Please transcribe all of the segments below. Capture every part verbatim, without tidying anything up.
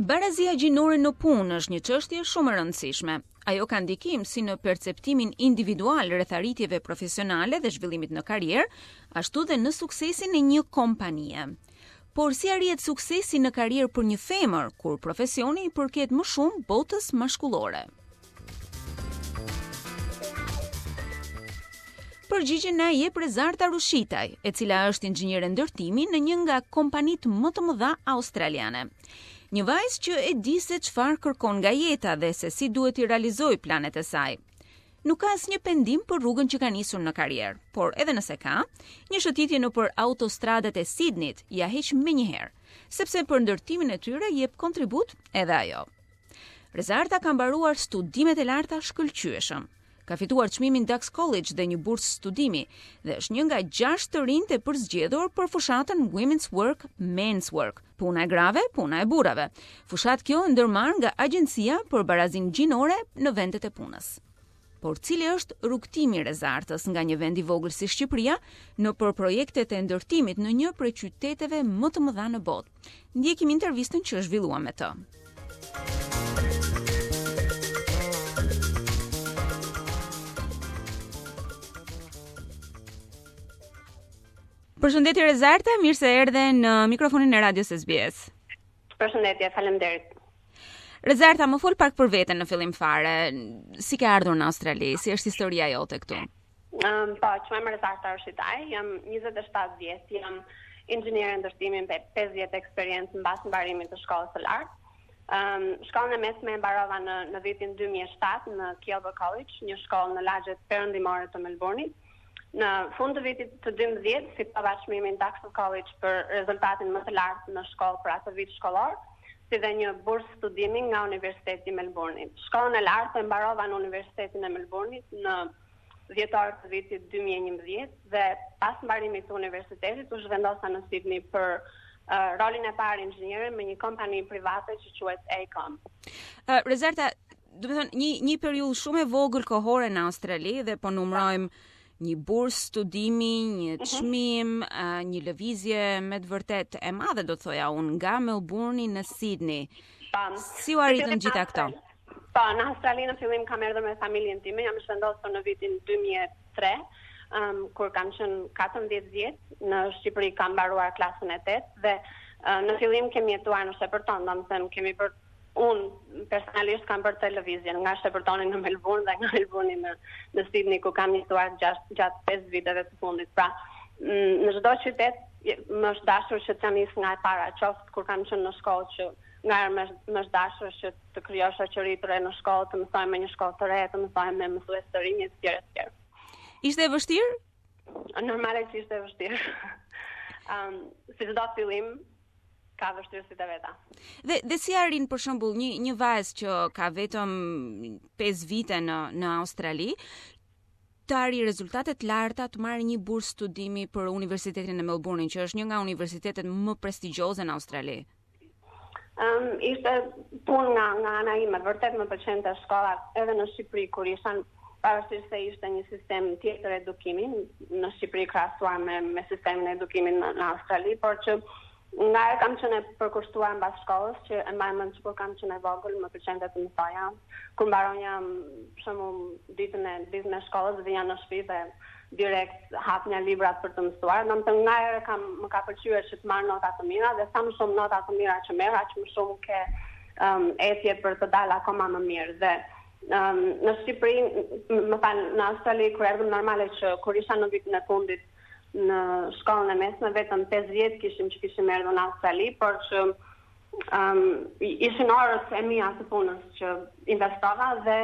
Barazia gjinore në punë është një çështje shumë e rëndësishme. Ajo ka ndikim si në perceptimin individual rreth arritjeve profesionale dhe zhvillimit në karrierë, ashtu dhe në suksesin e një kompanie. Por si arrihet suksesi në karrierë për një femër, kur profesioni i përket më shumë botës maskullore? Përgjigjen na jep Rezarta Rushitaj, e cila është inxhiniere ndërtimi në një nga kompanitë më të mëdha australiane. Një vajzë që e di se çfarë kërkon nga jeta dhe se si duhet i realizojë planet e saj. Nuk ka asnjë pendim për rrugën që ka nisur në karrierë, por edhe nëse ka, një shëtitje nëpër autostradat e Sydneyt ja heq menjëherë, sepse për ndërtimin e tyre jep kontribut edhe ajo. Rezarta ka mbaruar studimet e larta shkëlqyeshëm. Ka fituar çmimin Dax College dhe një bursë studimi dhe është një nga gjashtë të rinjt e përzgjedhur për fushatën Women's Work, Men's Work, puna e grave, puna e burrave. Fushat kjo ndërmarr nga Agjencia për Barazinë Gjinore në vendet e punës. Por cili është rrugtimi i Rezartës nga një vend i vogël si Shqipëria nëpër projektet e ndërtimit në një prej qyteteve më të mëdha në botë? Ndjekim intervistën që zhvillua me të. Përshëndetje Rezarta, mirë se erdhe në mikrofonin e radios S B S. Përshëndetje, faleminderit. Rezarta, më fol pak për veten në fillim fare. Si ke ardhur në Australi? Si është historia jote këtu? Um, po, quhem Rezarta Rushitaj, jam njëzet e shtatë vjeç, jam inxhiniere ndërtimi me pesë vjet eksperiencë mbas mbarimit të shkollës së lartë. Um, shkollën e mesme e mbarova në, në vitin dy mijë e shtatë në Kilburn College, një shkollë në lagjet perëndimore të Melbourne-it. Në fund të vitit të dymbëdhjetë, fitova çmimin Dax College për rezultatin më të lartë në shkollë për atë vit shkollor, si dhe një bursë studimi nga Universiteti i Melbourne-it. Shkollën e lartë e mbarova në Universitetin e Melbourne-it në dhjetor të vitit dy mijë e njëmbëdhjetë dhe pas mbarimit të universitetit u zhvendosa në Sydney për uh, rolin e parë inxhiniere me një kompani private që quhet Acom. Uh, Rezarta, do të thonë një një periudhë shumë e vogël kohore në Australi dhe po numrojmë një bursë studimi, një çmim, uh, një lëvizje me të vërtet e madhe, do të thoja unë, nga Melbourne në Sydney. Pa, si u arritën gjitha këto? Po, në Australi në fillim kam erdhur me familjen time, jam shvendosur në vitin dy mijë e tre, um, kur kam qenë katërmbëdhjetë vjeç, në Shqipëri kam mbaruar klasën e tetë dhe uh, në fillim kemi jetuar në Shepërton, domethënë kemi bërë unë personalisht kam bërë televizjen nga Shepërtoni në Melbourne dhe nga Melbourne në, në Sydney ku kam jetuar gjatë gjatë pesë viteve të fundit. Pra, në çdo qytet më është dashur që të nis nga e para, qoftë kur kam qenë në shkollë që nga më më është dashur që të krijoj shoqëri të re në shkollë, të mësoj me një shkollë të re, të mësoj me mësues të rinj etj etj. Ishte e vështirë? Normalisht ishte e vështirë. um, si çdo fillim ka vështirësitë e veta. Dhe dhe si arrin për shembull një një vajzë që ka vetëm pesë vite në në Australi të arrijë rezultate të larta, të marrë një bursë studimi për Universitetin e Melbourne, që është një nga universitetet më prestigjioze në Australi? Um, ishte punë nga, nga ana ime, vërtet më pëlqente shkolla edhe në Shqipëri, kur ishan pavarësisht se ishte një sistem tjetër edukimi, në Shqipëri krahasuar me, me sistemin e edukimit në, në Australi, por që nga e kam qenë e përkushtuar mbas shkollës, që e mbaj mend që kur kam qenë e vogël, më pëlqente të mësoja. Kur mbaronja për shembull ditën e ditën e shkollës, vija në shtëpi dhe direkt hapnja librat për të mësuar. Domethënë nga herë kam më ka pëlqyer që të marr nota të mira dhe sa më shumë nota të mira që merr, aq më shumë ke um, etje për të dalë akoma më mirë. Dhe um, në Shqipëri, më fal, në Australi kur erdhëm normale që kur isha në vitin e fundit në shkollën e mesme, vetëm pesë vjet kishim që kishim erdhur në Australi, por që um, ishin orët e mia të punës që investova dhe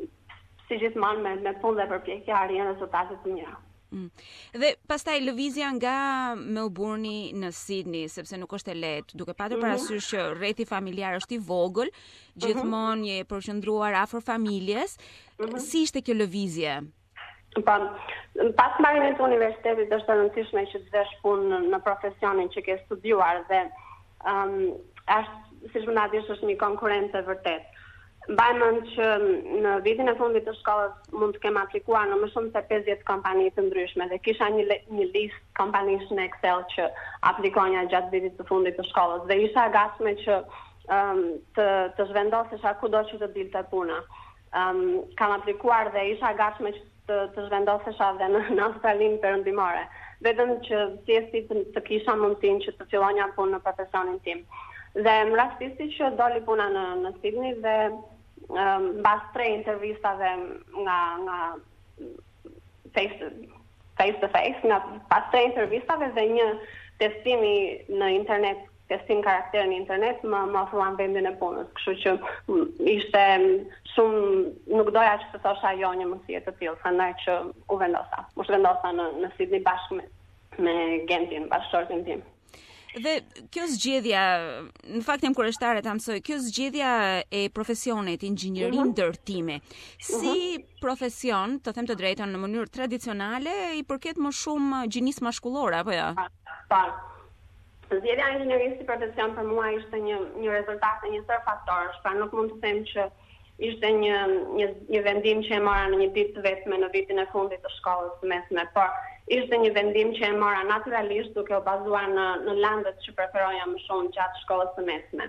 si gjithmonë me, me punë dhe përpjekje arrin rezultate të mira. Mm. Dhe pastaj lëvizja nga Melbourne në Sydney, sepse nuk është e lehtë, duke patur mm-hmm. parasysh që rrethi familjar është i vogël, gjithmonë mm-hmm. je përqendruar afër familjes. Mm-hmm. Si ishte kjo lëvizje? Pa, pas mbarimit të universitetit është e rëndësishme që të vesh punë në profesionin që ke studiuar dhe um, është, si shmëndatish, është një konkurrencë e vërtet. Mbaj mend që në vitin e fundit të shkollës mund të kem aplikuar në më shumë se pesëdhjetë kompani të ndryshme dhe kisha një, një listë kompanish në Excel që aplikonja gjatë vitit të fundit të shkollës dhe isha e gatshme që um, të, të zhvendosesha kudo që të dilte puna. Um, kam aplikuar dhe isha gatshme që të, të zhvendosesha dhe në, në Australinë Perëndimore. Vetëm që thjesht të, të kisha mundësinë që të fillonja punë në profesionin tim. Dhe më rastisi që doli puna në, në Sydney dhe um, mbas tre intervistave nga, nga face to face, to face nga pas tre intervistave dhe një testimi në internet, testim karakteri në internet, më më ofruan vendin e punës. Kështu që ishte shumë, nuk doja që të thosha jo një mësie të tillë, prandaj që u vendosa. U vendosa në, në Sydney bashkë me, me Gentin, bashkëshortin tim. Dhe kjo zgjedhja, në fakt jam kurioztare ta mësoj, kjo zgjedhja e profesionit inxhinierin mm-hmm. ndërtimi, si mm-hmm. profesion, të them të drejtën, në mënyrë tradicionale i përket më shumë gjinisë mashkullore apo jo? Ja? Po. Zgjedhja e inxhinierisë si profesion për mua ishte një një rezultat e një sër faktorësh, pra nuk mund të them që ishte një një, një vendim që e mora në një ditë vetme në vitin e fundit të shkollës së mesme, por ishte një vendim që e mora naturalisht duke u bazuar në, në landet që preferoja më shumë gjatë shkollës së mesme.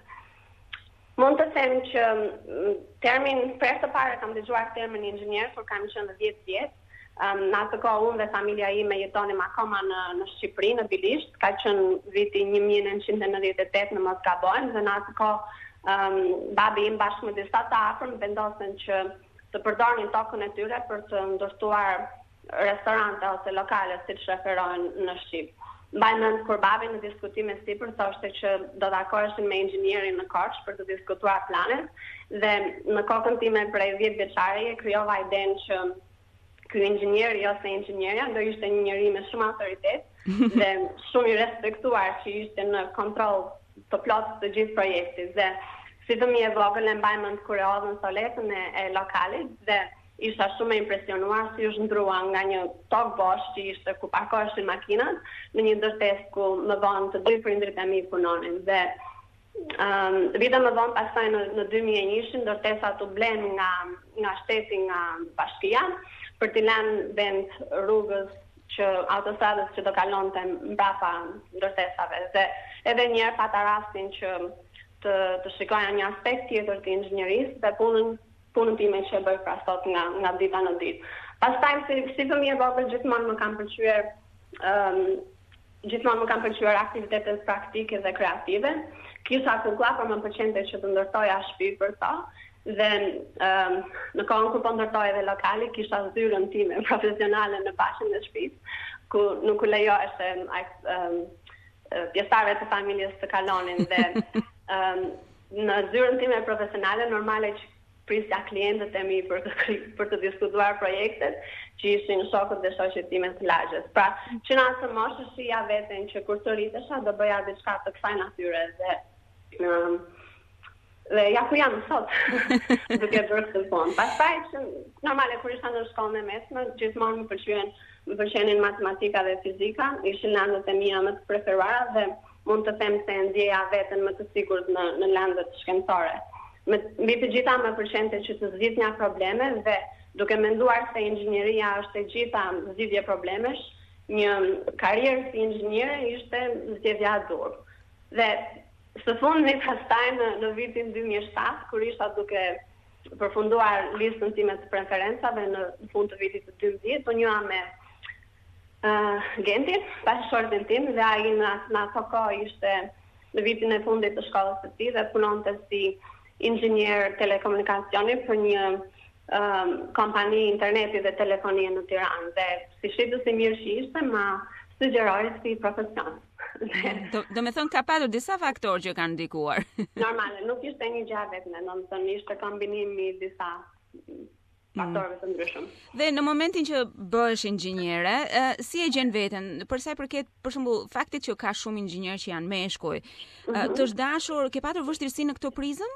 Mund të them që termin, për të parë kam dëgjuar termin inxhinier kur kam qenë dhjetë vjet. Um, në atë kohë unë dhe familja ime jetonim akoma në, në Shqipëri, në Bilisht, ka qenë viti një mijë e nëntëqind e nëntëdhjetë e tetë në mos gabojmë, dhe në atë kohë um, babi im bashkë me disa të afërm vendosen që të përdornin tokën e tyre për të ndërtuar restorante ose lokale siç referohen në Shqip. Mbaj mend kur babi në diskutime sipër thoshte që do takoheshin me inxhinierin në Korçë për të diskutuar planet, dhe në kokën time prej dhjetë vjeçare krijova idenë që ky inxhinieri ose inxhinieria do ishte një njeri me shumë autoritet dhe shumë i respektuar që ishte në kontroll të plotë të gjithë projektit. Dhe si fëmijë e vogël e mbaj mend kur e hodhën soletën e, e lokalit dhe isha shumë e impresionuar si u zhndrua nga një tokë bosh që ishte ku parkoheshin makinat në një ndërtesë ku më vonë të dy prindrit e mi punonin. Dhe um, vite më vonë pastaj në, në dy mijë e një ndërtesa u blen nga nga shteti, nga bashkia, për t'i lënë vend rrugës që autostradës që do kalonte mbrapa ndërtesave. Dhe edhe një herë pata rastin që të, të shikoja një aspekt tjetër të inxhinierisë dhe punën punën time që e bëj pra sot nga, nga dita në ditë. Pastaj si, si fëmijë e vogël gjithmonë më kanë pëlqyer um, gjithmonë më kanë pëlqyer aktivitetet praktike dhe kreative. Kisha kulla, por më pëlqente që të ndërtoja shtëpi për to. Dhe um, në kohën kur po ndërtoj edhe lokali, kisha zyrën time profesionale në bashkën e shtëpisë, ku nuk u lejohej um, pjesëtarëve të familjes të kalonin. Dhe um, në zyrën time profesionale normale që prisja klientët e mi për të, për të diskutuar projektet që ishin shokët dhe shoqet time të lagjes. Pra, që në atë moshë shija veten që kur të rritesha do bëja diçka të kësaj natyre dhe um, dhe ja ku jam sot duke bërë këtë punë. Pastaj që normale kur isha në shkollën e mesme, gjithmonë më pëlqyen më pëlqenin matematika dhe fizika, ishin landet e mia më të preferuara dhe mund të them se ndjeja veten më të sigurt në në landet shkencore. Me mbi të gjitha më pëlqente që të zgjidhja probleme dhe duke menduar se inxhinieria është e gjitha zgjidhje problemesh, një karrierë si inxhiniere ishte zgjedhja e dur. Dhe së fundi pastaj në, në vitin dy mijë e shtatë, kur isha duke përfunduar listën time të preferencave në fund të vitit të dymbëdhjetë, u njoha me uh, Gentin, bashkëshortin tim, dhe ai në ato kohë ishte në vitin e fundit të shkollës së tij dhe punonte si inxhinier telekomunikacioni për një um, kompani interneti dhe telefonie në Tiranë. Dhe si shitës i mirë që ishte, ma sugjeroi si profesion. do, do me thënë ka patur disa faktorë që kanë ndikuar. Normale, nuk ishte një gjë vetme, do të thënë ishte kombinimi i disa faktorëve të ndryshëm. Dhe në momentin që bëhesh inxhiniere, uh, si e gjen veten? Për sa i përket për shembull faktit që ka shumë inxhinierë që janë meshkuj, uh, mm-hmm. të është dashur, ke patur vështirësi në këtë prizëm?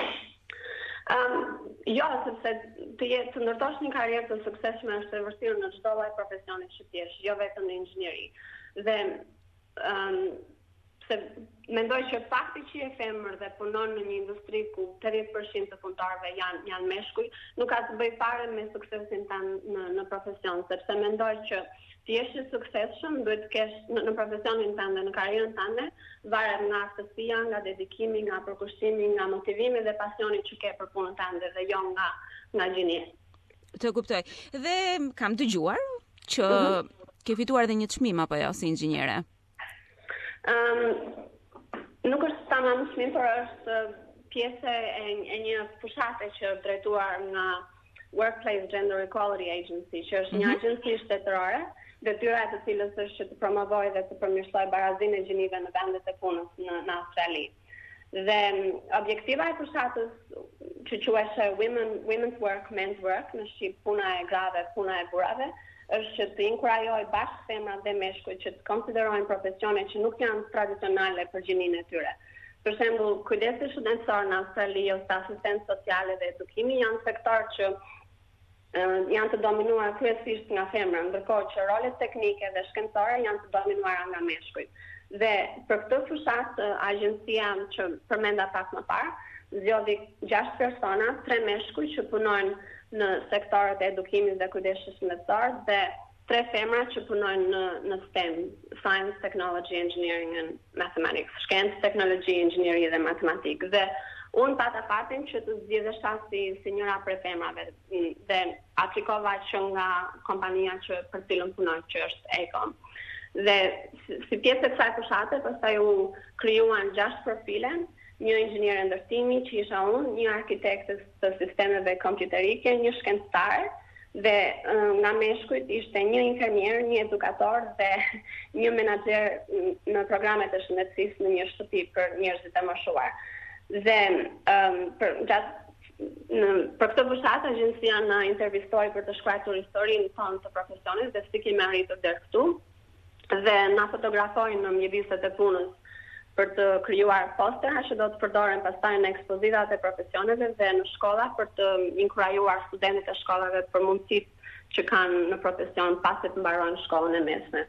Um, jo, sepse të jetë të ndërtosh një karrierë të suksesshme është e vështirë në çdo lloj profesioni që ti jesh, jo vetëm në inxhinieri. Dhe um, se mendoj që fakti që je femër dhe punon në një industri ku tetëdhjetë përqind të punëtorëve janë janë meshkuj, nuk ka të bëjë fare me suksesin tanë në në profesion, sepse mendoj që ti je i suksesshëm, duhet të kesh në, në profesionin tënd dhe në karrierën tënde, varet nga aftësia, nga dedikimi, nga përkushtimi, nga motivimi dhe pasioni që ke për punën tënde dhe jo nga nga gjinia. Të kuptoj. Dhe kam dëgjuar që mm-hmm. ke fituar edhe një çmim apo jo si inxhiniere? Um, nuk është tamam çmim, por është pjesë e, e një fushate që është drejtuar nga Workplace Gender Equality Agency, që është mm-hmm. një agjenci shtetërore, detyra e të cilës është që të promovojë dhe të përmirësojë barazinë e gjinive në vendet e punës në, në Australi. Dhe objektiva e fushatës që quhet Women, Women's Work, Men's Work, në shqip puna e grave, puna e burrave, është që të inkurajoj bashkë femrat dhe meshkujt që të konsiderojnë profesione që nuk janë tradicionale për gjininë e tyre. Për shembull, kujdesi shëndetësor në Australi ose asistencë sociale dhe edukimi janë sektor që uh, janë të dominuar kryesisht nga femra, ndërkohë që rolet teknike dhe shkencore janë të dominuara nga meshkujt. Dhe për këtë fushat, uh, agjencia që përmenda pak më parë, zgjodhi gjashtë persona, tre meshkuj që punojnë në sektorët e edukimit dhe kujdesit shëndetësor dhe tre femra që punojnë në, në STEM, Science, Technology, Engineering and Mathematics, shkencë, teknologji, inxhinieri dhe matematikë. Dhe unë pata fatin që të zgjidhesha si, si njëra prej femrave dhe aplikova që nga kompania që për cilën punoj, që është Acom. Dhe si, si pjesë e kësaj fushate, pastaj u krijuan gjashtë profile, një inxhinier ndërtimi që isha unë, një arkitekte të sistemeve kompjuterike, një shkencëtar dhe nga meshkujt ishte një infermier, një edukator dhe një menaxher në programet e shëndetësisë në një shtëpi për njerëzit e moshuar. Dhe um, për gjatë në për këtë fushat agjencia na intervistoi për të shkruar historinë tonë të profesionit dhe si kemi arritur deri këtu dhe na fotografojnë në mjediset e punës për të krijuar postera që do të përdoren pastaj në ekspozitat e profesioneve dhe në shkolla për të inkurajuar studentët e shkollave për mundësitë që kanë në profesion pasi të mbarojnë shkollën e mesme.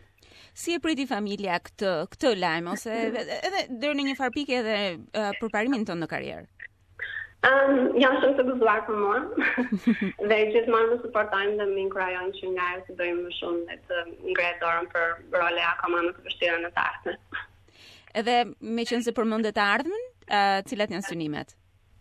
Si e priti familja këtë këtë lajm ose edhe deri në një farë pikë edhe uh, përparimin tonë në karrierë? Um, janë shumë të gëzuar për mua dhe gjithmonë më suportojnë dhe më inkurajojnë që nga herë të bëjmë më shumë dhe të ngrehet dorën për role akoma më të vështira në të ardhmen. Edhe me qenë se përmendet të ardhmen, uh, cilat janë synimet?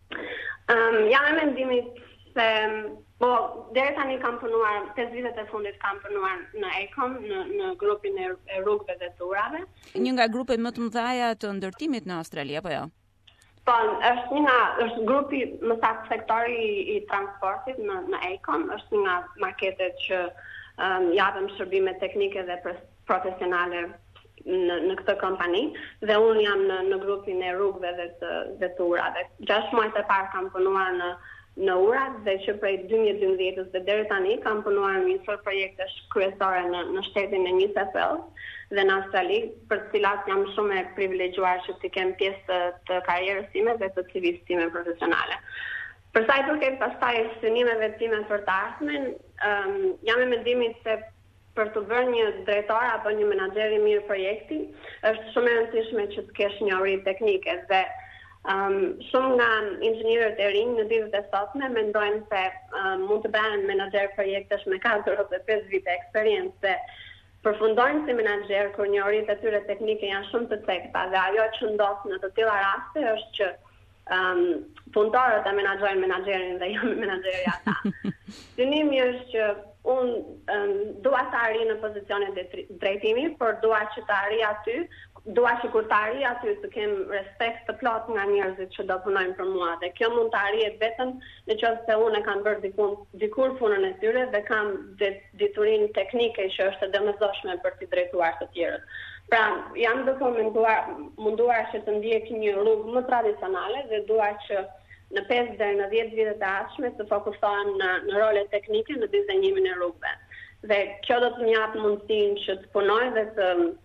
Um, jam e mendimit se, po, deri tani kam punuar, pesë vitet e fundit kam punuar në Acom, në, në grupin e, e rrugëve dhe të urave. Një nga grupet më të mëdha të ndërtimit në Australi, apo jo? Po, është një nga, është grupi, më saktë sektori i, i transportit në, në Acom, është një nga marketet që um, japim shërbime teknike dhe profesionale në në këtë kompani dhe unë jam në në grupin e rrugëve dhe të dhe të urave. gjashtë muajt e parë kam punuar në në urat dhe që prej dy mijë e dymbëdhjetë dhe deri tani kam punuar në një sër projekte kryesore në në shtetin e New South Wales dhe në Australi, për të cilat jam shumë e privilegjuar që të kem pjesë të, të karrierës time dhe të C V-s time profesionale. Për sa i përket pastaj synimeve time për të ardhmen, um, jam e mendimit se për të bërë një drejtor apo një menaxher i mirë projekti, është shumë e rëndësishme që të kesh një uri teknike dhe um, shumë nga inxhinierët e rinj në ditët e sotme mendojnë se um, mund të bëhen menaxher projektesh me katër ose pesë vite eksperiencë dhe përfundojnë si menaxher kur një uri të tyre teknike janë shumë të cekta dhe ajo që ndodh në të tilla raste është që um, punëtorët e menaxhojnë menaxherin dhe jo menaxheri ata. Synimi është që unë um, dua të arri në pozicionet e drejtimit, por dua që të arri aty, dua që kur të arri aty të kem respekt të plot nga njerëzit që do punojnë për mua dhe kjo mund të arrihet vetëm nëse unë e kam bërë dikur, dikur punën e tyre dhe kam diturinë teknike që është e domosdoshme për të drejtuar të tjerët. Pra, jam duke munduar, munduar që të ndjek një rrugë më tradicionale dhe dua që në pesë deri në dhjetë vitet e ardhshme të fokusohem në, në role teknike në dizajnimin e rrugëve. Dhe kjo do të më jap mundësinë që të punoj dhe të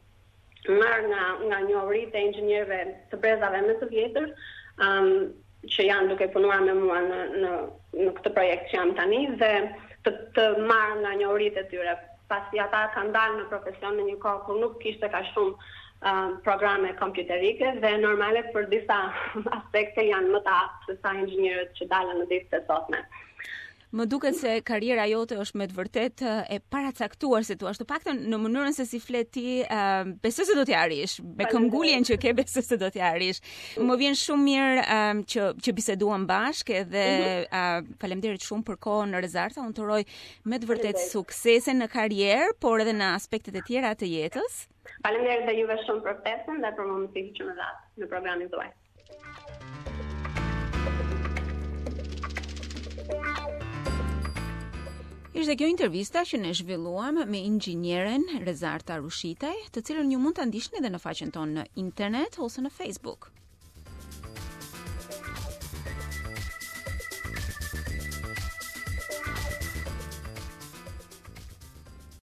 marr nga nga njohuritë e inxhinierëve të brezave më të vjetër, um, që janë duke punuar me mua në në në këtë projekt që jam tani dhe të të marr nga njohuritë e tyre, pasi ata kanë dalë në profesion në një kohë kur nuk kishte ka shumë uh, programe kompjuterike dhe normale për disa aspekte janë më të aftë se sa inxhinierët që dalën në ditët e sotme. Më duket se karriera jote është me të vërtet e paracaktuar, si thua, të paktën në mënyrën se si flet ti, uh, besoj se do t'ja arrish, me këmbguljen që ke besoj se do t'ja arrish. Më vjen shumë mirë um, që që biseduam bashkë dhe uh, faleminderit shumë për kohën, Rezarta. Unë të uroj me të vërtet suksese në karrierë, por edhe në aspektet e tjera të jetës. Faleminderit dhe juve shumë për ftesën dhe për mundësinë që më dhat në programin tuaj. Ishte kjo intervista që ne zhvilluam me inxhinieren Rezarta Rushitaj, të cilën ju mund ta ndiqni edhe në faqen tonë në internet ose në Facebook.